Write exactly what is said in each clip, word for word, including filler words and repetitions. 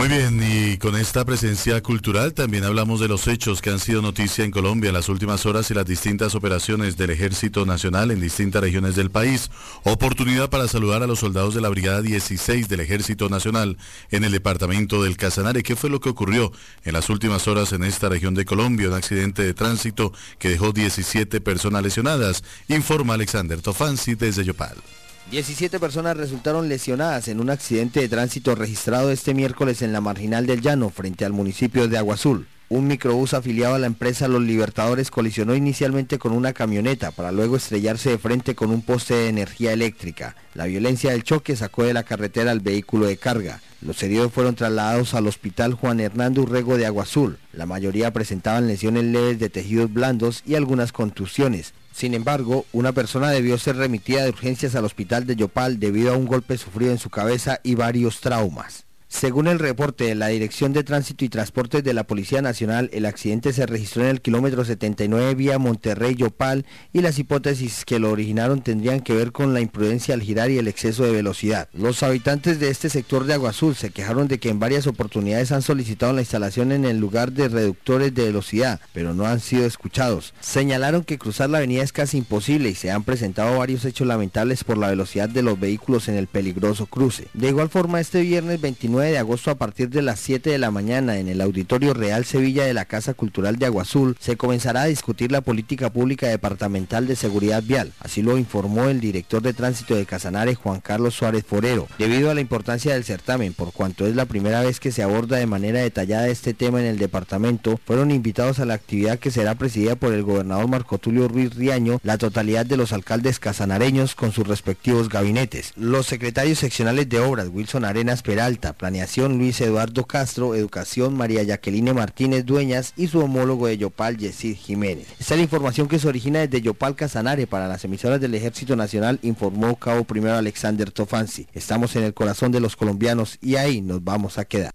bien, y con esta presencia cultural también hablamos de los hechos que han sido noticia en Colombia en las últimas horas y las distintas operaciones del Ejército Nacional en distintas regiones del país. Oportunidad para saludar a los soldados de la Brigada dieciséis del Ejército Nacional en el departamento del Casanare. ¿Qué fue lo que ocurrió en las últimas horas en esta región de Colombia? Un accidente de tránsito que dejó diecisiete personas lesionadas, informa Alexander Tofansi desde Yopal. diecisiete personas resultaron lesionadas en un accidente de tránsito registrado este miércoles en la Marginal del Llano, frente al municipio de Agua Azul. Un microbús afiliado a la empresa Los Libertadores colisionó inicialmente con una camioneta para luego estrellarse de frente con un poste de energía eléctrica. La violencia del choque sacó de la carretera al vehículo de carga. Los heridos fueron trasladados al Hospital Juan Hernando Urrego de Agua Azul. La mayoría presentaban lesiones leves de tejidos blandos y algunas contusiones. Sin embargo, una persona debió ser remitida de urgencias al hospital de Yopal debido a un golpe sufrido en su cabeza y varios traumas. Según el reporte de la Dirección de Tránsito y Transportes de la Policía Nacional, el accidente se registró en el kilómetro setenta y nueve vía Monterrey-Yopal y las hipótesis que lo originaron tendrían que ver con la imprudencia al girar y el exceso de velocidad. Los habitantes de este sector de Agua Azul se quejaron de que en varias oportunidades han solicitado la instalación en el lugar de reductores de velocidad, pero no han sido escuchados. Señalaron que cruzar la avenida es casi imposible y se han presentado varios hechos lamentables por la velocidad de los vehículos en el peligroso cruce. De igual forma, este viernes veintinueve de agosto a partir de las siete de la mañana en el Auditorio Real Sevilla de la Casa Cultural de Agua Azul se comenzará a discutir la política pública departamental de seguridad vial. Así lo informó el director de tránsito de Casanare, Juan Carlos Suárez Forero. Debido a la importancia del certamen, por cuanto es la primera vez que se aborda de manera detallada este tema en el departamento, fueron invitados a la actividad que será presidida por el gobernador Marco Tulio Ruiz Riaño, la totalidad de los alcaldes casanareños con sus respectivos gabinetes. Los secretarios seccionales de obras, Wilson Arenas Peralta, Planeación Luis Eduardo Castro, Educación María Jacqueline Martínez Dueñas y su homólogo de Yopal, Yesid Jiménez. Esta es la información que se origina desde Yopal, Casanare para las emisoras del Ejército Nacional, informó Cabo Primero Alexander Tofansi. Estamos en el corazón de los colombianos y ahí nos vamos a quedar.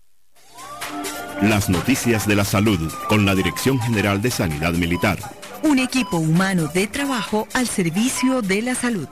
Las noticias de la salud con la Dirección General de Sanidad Militar. Un equipo humano de trabajo al servicio de la salud.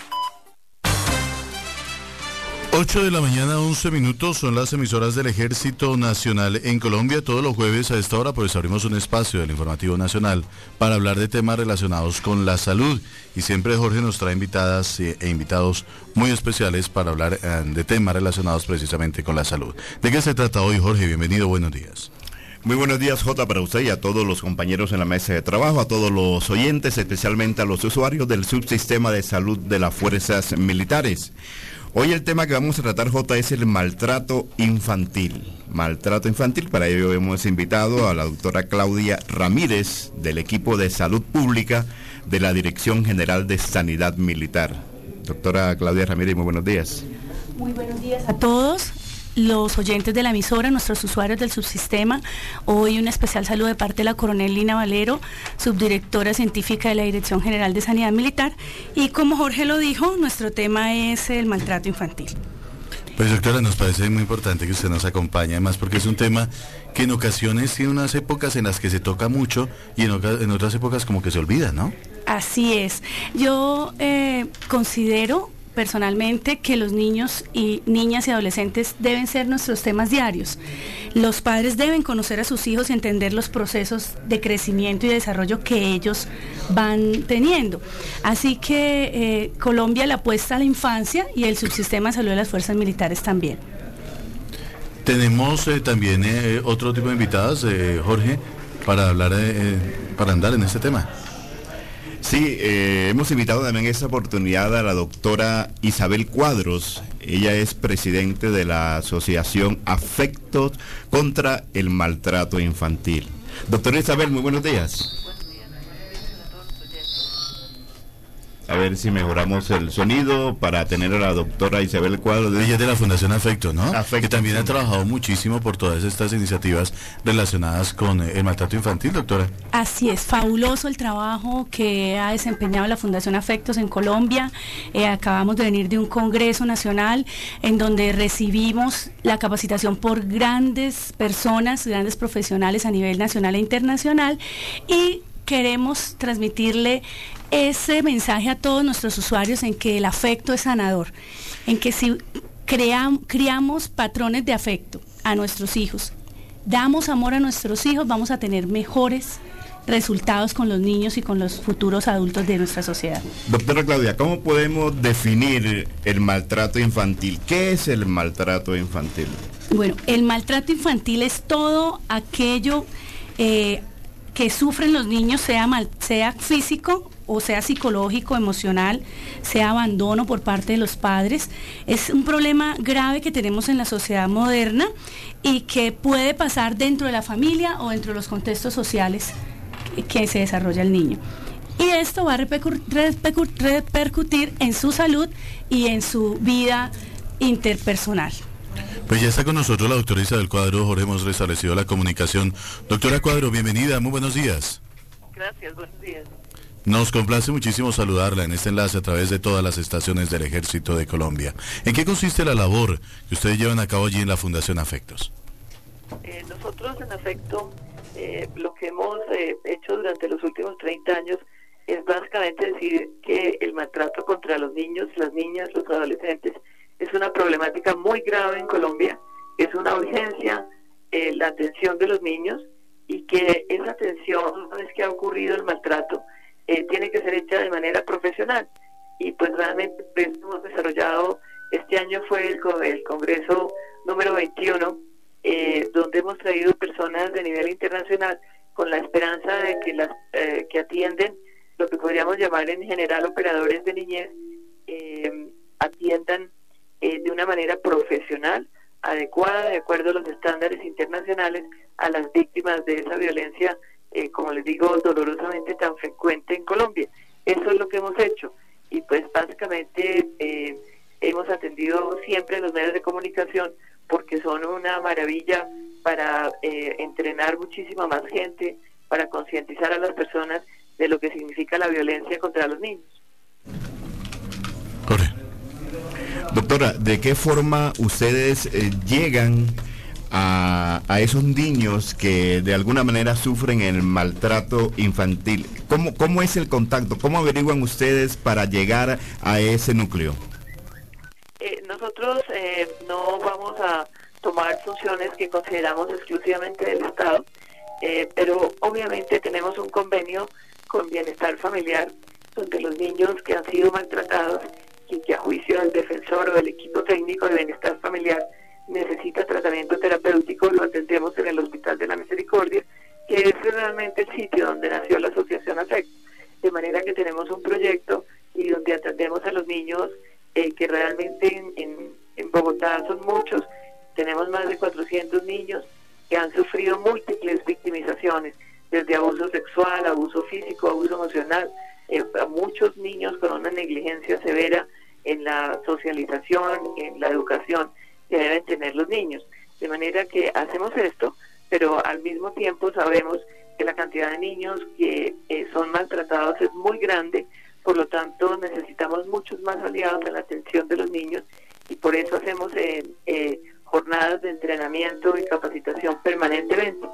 ocho de la mañana, once minutos, son las emisoras del Ejército Nacional en Colombia. Todos los jueves a esta hora pues abrimos un espacio del Informativo Nacional para hablar de temas relacionados con la salud. Y siempre Jorge nos trae invitadas e invitados muy especiales para hablar eh, de temas relacionados precisamente con la salud. ¿De qué se trata hoy, Jorge? Bienvenido, buenos días. Muy buenos días, Jota, para usted y a todos los compañeros en la mesa de trabajo, a todos los oyentes, especialmente a los usuarios del subsistema de salud de las fuerzas militares. Hoy el tema que vamos a tratar, Jota, es el maltrato infantil. Maltrato infantil, para ello hemos invitado a la doctora Claudia Ramírez, del equipo de salud pública de la Dirección General de Sanidad Militar. Doctora Claudia Ramírez, muy buenos días. Muy buenos días a todos los oyentes de la emisora, nuestros usuarios del subsistema. Hoy un especial saludo de parte de la coronel Lina Valero, subdirectora científica de la Dirección General de Sanidad Militar, y como Jorge lo dijo, nuestro tema es el maltrato infantil. Pues doctora, nos parece muy importante que usted nos acompañe, además porque es un tema que en ocasiones tiene unas épocas en las que se toca mucho y en, en otras épocas como que se olvida, ¿no? Así es. Yo eh, considero personalmente que los niños y niñas y adolescentes deben ser nuestros temas diarios. Los padres deben conocer a sus hijos y entender los procesos de crecimiento y desarrollo que ellos van teniendo. Así que eh, Colombia le apuesta a la infancia y el subsistema de salud de las fuerzas militares también. Tenemos eh, también eh, otro tipo de invitadas, eh, Jorge, para hablar, eh, para andar en este tema. Sí, eh, hemos invitado también en esta oportunidad a la doctora Isabel Cuadros. Ella es presidente de la Asociación Afectos contra el Maltrato Infantil. Doctora Isabel, muy buenos días. A ver si mejoramos el sonido para tener a la doctora Isabel Cuadros. Ella es de la Fundación Afecto, ¿no? Afecto, que también sí. ha trabajado muchísimo por todas estas iniciativas relacionadas con el maltrato infantil, doctora. Así es, fabuloso el trabajo que ha desempeñado la Fundación Afectos en Colombia. Eh, acabamos de venir de un congreso nacional en donde recibimos la capacitación por grandes personas, grandes profesionales a nivel nacional e internacional, y queremos transmitirle ese mensaje a todos nuestros usuarios en que el afecto es sanador, en que si cream, criamos patrones de afecto, a nuestros hijos, damos amor a nuestros hijos, vamos a tener mejores resultados con los niños y con los futuros adultos de nuestra sociedad. Doctora Claudia, ¿cómo podemos definir el maltrato infantil? ¿Qué es el maltrato infantil? Bueno, el maltrato infantil es todo aquello eh, que sufren los niños, sea, mal, sea físico o sea psicológico, emocional, sea abandono por parte de los padres. Es un problema grave que tenemos en la sociedad moderna y que puede pasar dentro de la familia o dentro de los contextos sociales que se desarrolla el niño. Y esto va a repercu- repercu- repercutir en su salud y en su vida interpersonal. Pues ya está con nosotros la doctora Isabel Cuadro. Jorge, hemos restablecido la comunicación. Doctora Cuadro, bienvenida, muy buenos días. Gracias, buenos días. Nos complace muchísimo saludarla en este enlace a través de todas las estaciones del Ejército de Colombia. ¿En qué consiste la labor que ustedes llevan a cabo allí en la Fundación Afectos? Eh, nosotros en Afecto, eh, lo que hemos eh, hecho durante los últimos treinta años es básicamente decir que el maltrato contra los niños, las niñas, los adolescentes es una problemática muy grave en Colombia, es una urgencia eh, la atención de los niños y que esa atención, una vez que ha ocurrido el maltrato, eh, tiene que ser hecha de manera profesional. Y pues realmente pues, hemos desarrollado, este año fue el, el Congreso número veintiuno, eh, donde hemos traído personas de nivel internacional con la esperanza de que las eh, que atienden lo que podríamos llamar en general operadores de niñez, eh, atiendan eh, de una manera profesional, adecuada, de acuerdo a los estándares internacionales, a las víctimas de esa violencia, eh, como les digo, dolorosamente tan frecuente en Colombia. Eso es lo que hemos hecho. Y pues básicamente eh, hemos atendido siempre los medios de comunicación porque son una maravilla para eh, entrenar muchísima más gente, para concientizar a las personas de lo que significa la violencia contra los niños. Jorge. Doctora, ¿de qué forma ustedes eh, llegan a, a esos niños que de alguna manera sufren el maltrato infantil? ¿Cómo, cómo es el contacto? ¿Cómo averiguan ustedes para llegar a ese núcleo? Eh, nosotros eh, no vamos a tomar funciones que consideramos exclusivamente del Estado, eh, pero obviamente tenemos un convenio con Bienestar Familiar, donde los niños que han sido maltratados y que a juicio del defensor o del equipo técnico de Bienestar Familiar necesita tratamiento terapéutico, lo atendemos en el Hospital de la Misericordia, que es realmente el sitio donde nació la Asociación Afecto. De manera que tenemos un proyecto y donde atendemos a los niños eh, que realmente en, en, en Bogotá son muchos. Tenemos más de cuatrocientos niños que han sufrido múltiples victimizaciones, desde abuso sexual, abuso físico, abuso emocional, eh, a muchos niños con una negligencia severa en la socialización, en la educación que deben tener los niños. De manera que hacemos esto, pero al mismo tiempo sabemos que la cantidad de niños que eh, son maltratados es muy grande, por lo tanto necesitamos muchos más aliados en la atención de los niños y por eso hacemos eh, eh, jornadas de entrenamiento y capacitación permanentemente.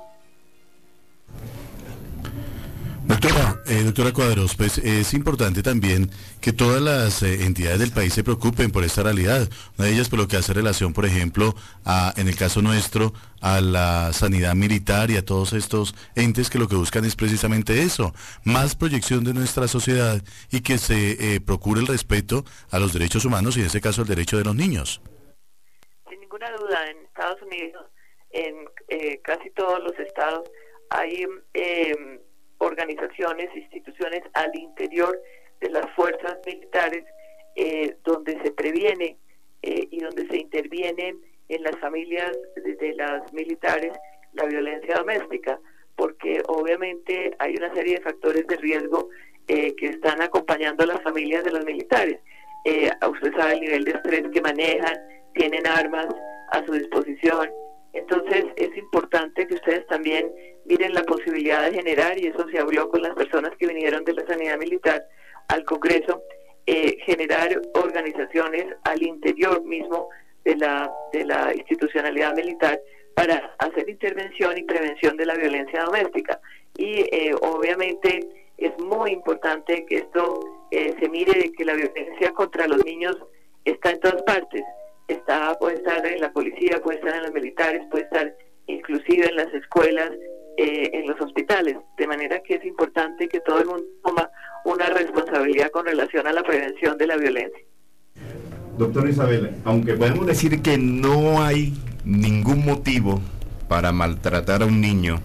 Doctora, eh, doctora Cuadros, pues es importante también que todas las eh, entidades del país se preocupen por esta realidad. Una de ellas por lo que hace relación, por ejemplo, a, en el caso nuestro, a la sanidad militar y a todos estos entes que lo que buscan es precisamente eso, más proyección de nuestra sociedad y que se eh, procure el respeto a los derechos humanos y en este caso el derecho de los niños. Sin ninguna duda, en Estados Unidos, en eh, casi todos los estados, hay eh, organizaciones, instituciones al interior de las fuerzas militares eh, donde se previene eh, y donde se interviene en las familias de, de las militares la violencia doméstica, porque obviamente hay una serie de factores de riesgo eh, que están acompañando a las familias de los militares. Eh, usted sabe el nivel de estrés que manejan, tienen armas a su disposición. Entonces es importante que ustedes también miren la posibilidad de generar, y eso se habló con las personas que vinieron de la sanidad militar al Congreso, eh, generar organizaciones al interior mismo de la, de la institucionalidad militar para hacer intervención y prevención de la violencia doméstica. Y eh, obviamente es muy importante que esto eh, se mire, que la violencia contra los niños está en todas partes. Está, puede estar en la policía, puede estar en los militares, hogares, puede estar inclusive en las escuelas, eh, en los hospitales, de manera que es importante que todo el mundo toma una responsabilidad con relación a la prevención de la violencia. Doctora Isabel, aunque podemos decir que no hay ningún motivo para maltratar a un niño,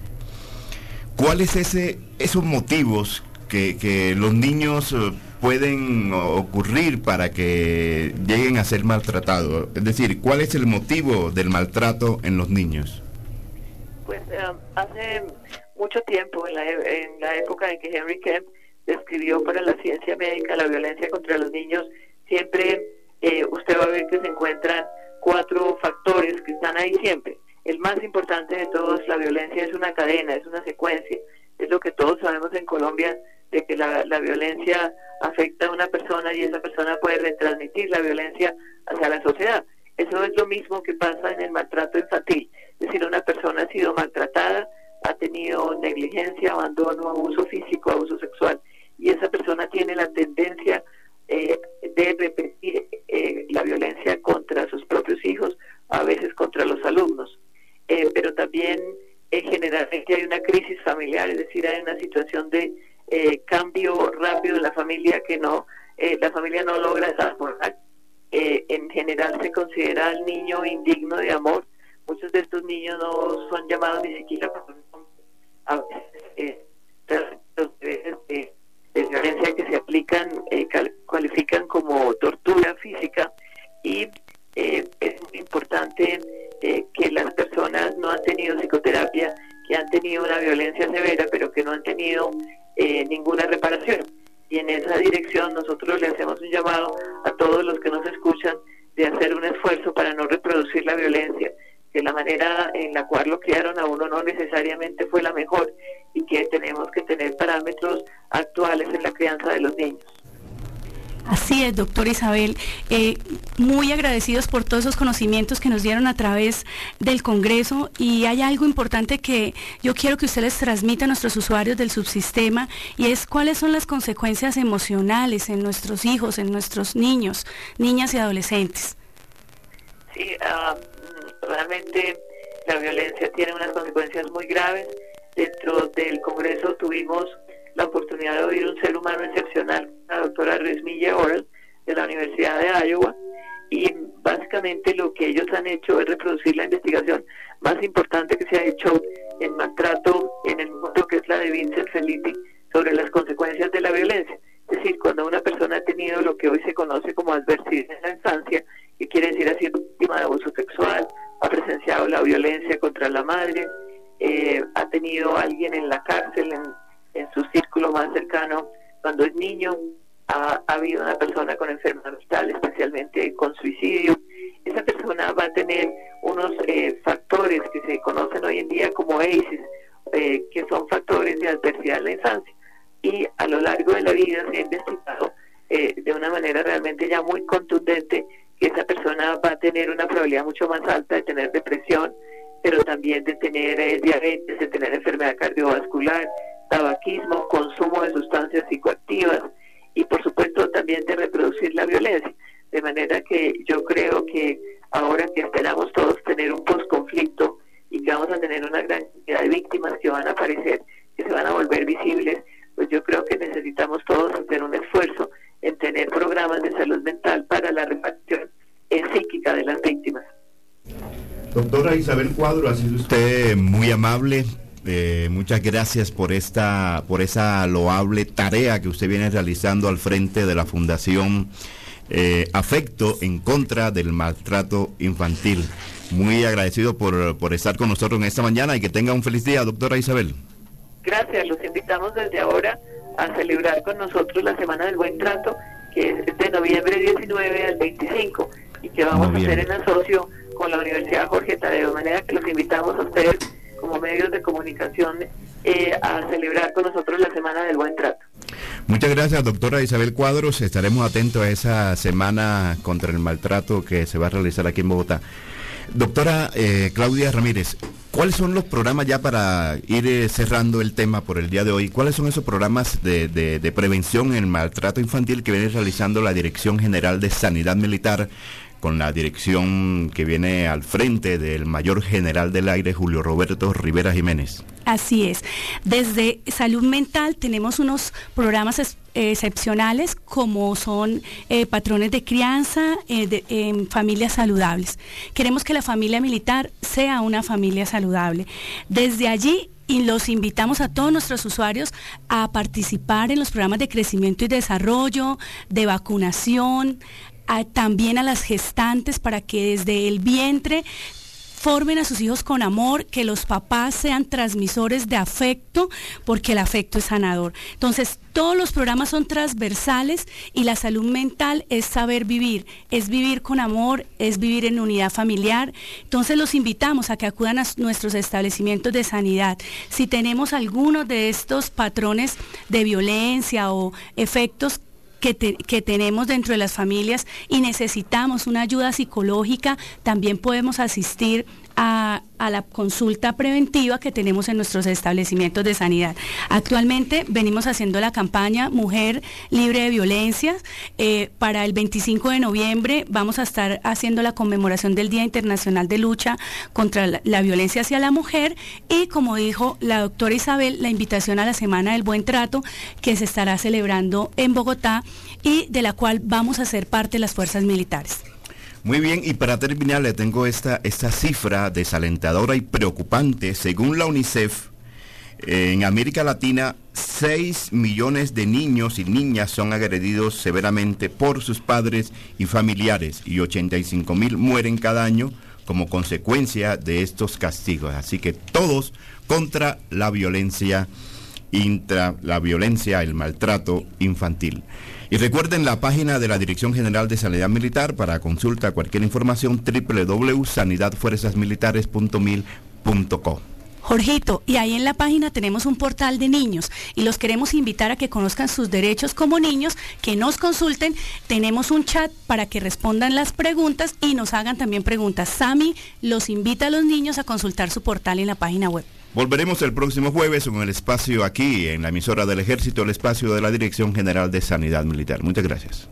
¿cuáles ese esos motivos que, que los niños eh, pueden ocurrir para que lleguen a ser maltratados? Es decir, ¿cuál es el motivo del maltrato en los niños? Pues uh, hace mucho tiempo, en la, en la época en que Henry Kemp describió para la ciencia médica la violencia contra los niños, siempre eh, usted va a ver que se encuentran cuatro factores que están ahí siempre. El más importante de todos, la violencia es una cadena, es una secuencia. Es lo que todos sabemos en Colombia, de que la, la violencia afecta a una persona y esa persona puede retransmitir la violencia hacia la sociedad. Eso es lo mismo que pasa en el maltrato infantil. Es decir, una persona ha sido maltratada, ha tenido negligencia, abandono, abuso físico, abuso sexual, y esa persona tiene la tendencia eh, de repetir eh, la violencia contra sus propios hijos, a veces contra los alumnos. Eh, pero también eh, generalmente hay una crisis familiar, es decir, hay una situación de eh, cambio rápido en la familia que no, eh, la familia no logra transformar. Eh, en general se considera al niño indigno de amor. Muchos de estos niños no son llamados ni siquiera por un nombre. A veces eh, los deberes de, de violencia que se aplican eh, cualifican como tortura física, y eh, es muy importante eh, que las personas no han tenido psicoterapia, que han tenido una violencia severa, pero que no han tenido eh, ninguna reparación. Y en esa dirección nosotros le hacemos un llamado a todos los que nos escuchan de hacer un esfuerzo para no reproducir la violencia, que la manera en la cual lo criaron a uno no necesariamente fue la mejor, y que tenemos que tener parámetros actuales en la crianza de los niños. Así es, doctora Isabel, eh, muy agradecidos por todos esos conocimientos que nos dieron a través del Congreso, y hay algo importante que yo quiero que usted les transmita a nuestros usuarios del subsistema, y es cuáles son las consecuencias emocionales en nuestros hijos, en nuestros niños, niñas y adolescentes. Sí, uh, realmente la violencia tiene unas consecuencias muy graves. Dentro del Congreso tuvimos la oportunidad de oír un ser humano excepcional, la doctora Resmilla Orel, de la Universidad de Iowa, y básicamente lo que ellos han hecho es reproducir la investigación más importante que se ha hecho en maltrato en el mundo, que es la de Vincent Felitti, sobre las consecuencias de la violencia. Es decir, cuando una persona ha tenido lo que hoy se conoce como adversidad en la infancia, que quiere decir ha sido víctima de abuso sexual, ha presenciado la violencia contra la madre, eh, ha tenido a alguien en la cárcel, en en su círculo más cercano cuando es niño, ha, ha habido una persona con enfermedad mental, especialmente con suicidio. Esa persona va a tener unos eh, factores que se conocen hoy en día como A C Es, eh, que son factores de adversidad en la infancia, y a lo largo de la vida se ha investigado eh, de una manera realmente ya muy contundente que esa persona va a tener una probabilidad mucho más alta de tener depresión, pero también de tener eh, diabetes, de tener enfermedad cardiovascular, tabaquismo, consumo de sustancias psicoactivas, y por supuesto también de reproducir la violencia. De manera que yo creo que ahora que esperamos todos tener un posconflicto y que vamos a tener una gran cantidad de víctimas que van a aparecer, que se van a volver visibles, pues yo creo que necesitamos todos hacer un esfuerzo en tener programas de salud mental para la reparación eh, psíquica de las víctimas. Doctora Isabel Cuadro, ha sido usted muy amable. Eh, muchas gracias por esta, por esa loable tarea que usted viene realizando al frente de la Fundación eh, Afecto en contra del maltrato infantil. Muy agradecido por, por estar con nosotros en esta mañana, y que tenga un feliz día, doctora Isabel. Gracias, los invitamos desde ahora a celebrar con nosotros la Semana del Buen Trato, que es de noviembre diecinueve al veinticinco, y que vamos a hacer en asocio con la Universidad Jorge Tadeo, de manera que los invitamos a ustedes como medios de comunicación eh, a celebrar con nosotros la Semana del Buen Trato. Muchas gracias, doctora Isabel Cuadros. Estaremos atentos a esa semana contra el maltrato que se va a realizar aquí en Bogotá. Doctora eh, Claudia Ramírez, ¿cuáles son los programas, ya para ir eh, cerrando el tema por el día de hoy, cuáles son esos programas de, de, de prevención en el maltrato infantil que viene realizando la Dirección General de Sanidad Militar con la dirección que viene al frente del mayor general del aire, Julio Roberto Rivera Jiménez. Así es. Desde salud mental tenemos unos programas es, eh, excepcionales como son eh, patrones de crianza en eh, eh, familias saludables. Queremos que la familia militar sea una familia saludable. Desde allí y los invitamos a todos nuestros usuarios a participar en los programas de crecimiento y desarrollo, de vacunación, a, también a las gestantes para que desde el vientre formen a sus hijos con amor, que los papás sean transmisores de afecto, porque el afecto es sanador. Entonces, todos los programas son transversales y la salud mental es saber vivir, es vivir con amor, es vivir en unidad familiar. Entonces, los invitamos a que acudan a nuestros establecimientos de sanidad. Si tenemos algunos de estos patrones de violencia o efectos Que, te, que tenemos dentro de las familias y necesitamos una ayuda psicológica, también podemos asistir a, a la consulta preventiva que tenemos en nuestros establecimientos de sanidad. Actualmente venimos haciendo la campaña Mujer Libre de Violencias. Eh, para el veinticinco de noviembre vamos a estar haciendo la conmemoración del Día Internacional de Lucha contra la, la Violencia hacia la Mujer y, como dijo la doctora Isabel, la invitación a la Semana del Buen Trato que se estará celebrando en Bogotá y de la cual vamos a ser parte de las fuerzas militares. Muy bien, y para terminar le tengo esta, esta cifra desalentadora y preocupante. Según la UNICEF, eh, en América Latina, seis millones de niños y niñas son agredidos severamente por sus padres y familiares y ochenta y cinco mil mueren cada año como consecuencia de estos castigos. Así que todos contra la violencia intra, la violencia, el maltrato infantil. Y recuerden la página de la Dirección General de Sanidad Militar para consulta cualquier información, doble u doble u doble u punto sanidad fuerzas militares punto mil punto co. Jorgito, y ahí en la página tenemos un portal de niños y los queremos invitar a que conozcan sus derechos como niños, que nos consulten. Tenemos un chat para que respondan las preguntas y nos hagan también preguntas. Sami los invita a los niños a consultar su portal en la página web. Volveremos el próximo jueves con el espacio aquí en la emisora del Ejército, el espacio de la Dirección General de Sanidad Militar. Muchas gracias.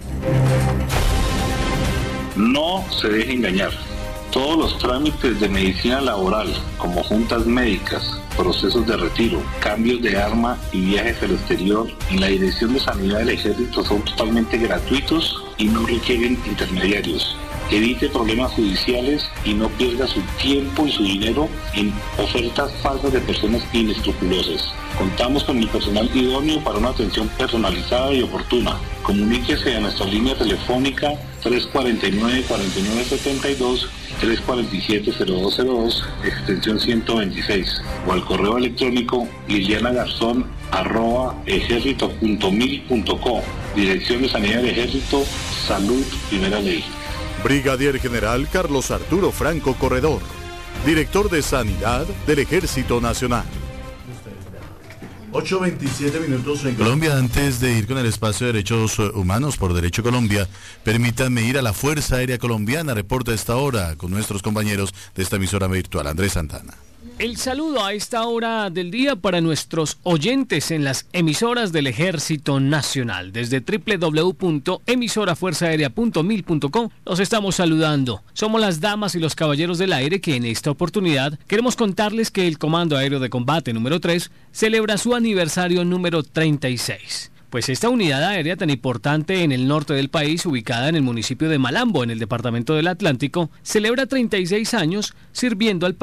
No se deje engañar. Todos los trámites de medicina laboral, como juntas médicas, procesos de retiro, cambios de arma y viajes al exterior, en la Dirección de Sanidad del Ejército son totalmente gratuitos y no requieren intermediarios. Evite problemas judiciales y no pierda su tiempo y su dinero en ofertas falsas de personas inescrupulosas. Contamos con el personal idóneo para una atención personalizada y oportuna. Comuníquese a nuestra línea telefónica tres cuatro nueve, cuatro nueve siete dos, tres cuatro siete, cero dos cero dos, extensión ciento veintiséis, o al correo electrónico lilianagarzón arroba ejército punto mil punto co. Dirección de Sanidad del Ejército, Salud, Primera Ley. Brigadier General Carlos Arturo Franco Corredor, Director de Sanidad del Ejército Nacional. ocho veintisiete minutos en Colombia. Antes de ir con el espacio de derechos humanos por Derecho Colombia, permítanme ir a la Fuerza Aérea Colombiana. Reporta a esta hora con nuestros compañeros de esta emisora virtual. Andrés Santana. El saludo a esta hora del día para nuestros oyentes en las emisoras del Ejército Nacional. Desde doble u doble u doble u punto emisora fuerza aérea punto mil punto com los estamos saludando. Somos las damas y los caballeros del aire que en esta oportunidad queremos contarles que el Comando Aéreo de Combate número tres celebra su aniversario número treinta y seis. Pues esta unidad aérea tan importante en el norte del país, ubicada en el municipio de Malambo, en el departamento del Atlántico, celebra treinta y seis años sirviendo al país